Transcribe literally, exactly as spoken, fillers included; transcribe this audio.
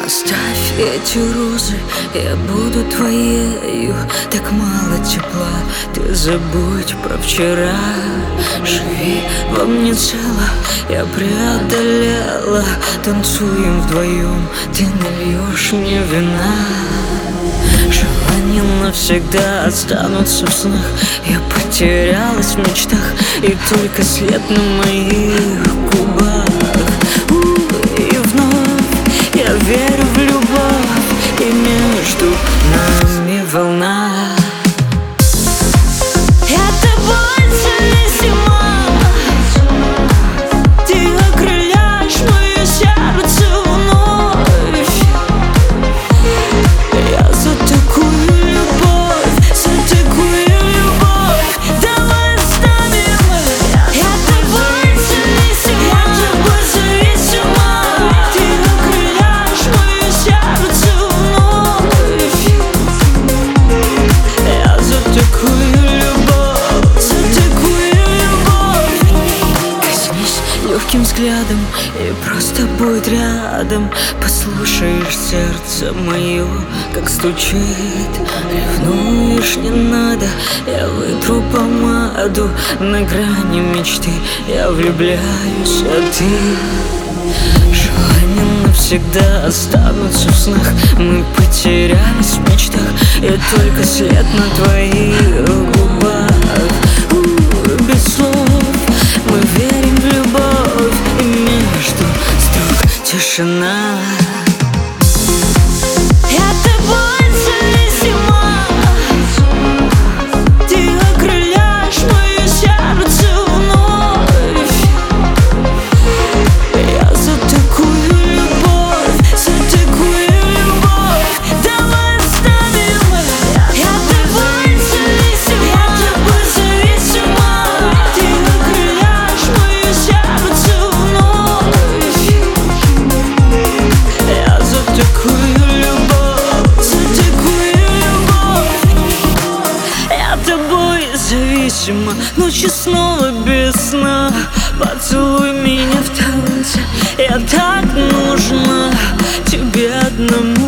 Оставь эти розы, я буду твоею. Так мало тепла, ты забудь про вчера. Живи во мне цело, я преодолела. Танцуем вдвоем, ты нальешь мне вина. Желания навсегда останутся в снах. Я потерялась в мечтах, и только след на моих губах. И вновь я верю в любовь, и между нами волна. Я тобой зависима, ты окрыляешь мое сердце вновь. Я за такую любовь, за такую любовь. Давай оставим. Я тобой зависима, я тобой зависима, ты окрыляешь мое сердце вновь. Я за такую любовь, за такую любовь. Коснись легким взглядом, и просто будь рядом. Послушаешь сердце мое, как стучит. Ревнуешь, не надо, я вытру помаду. На грани мечты я влюбляюсь, а ты. Желания навсегда останутся в снах. Мы потерялись в мечтах, и только след на твоих губах. У, без слов мы верим в любовь, и между строк тишина. Я тобой зависима, ты окрыляешь мое сердце вновь. Я за такую любовь, за такую любовь. Давай оставим. Я тобой зависима, я тобой зависима, ты окрыляешь мое сердце вновь. Я за такую любовь, за такую любовь. Я тобой зависима, ночи снова без сна. Поцелуй меня в танце, я так нужна тебе одному.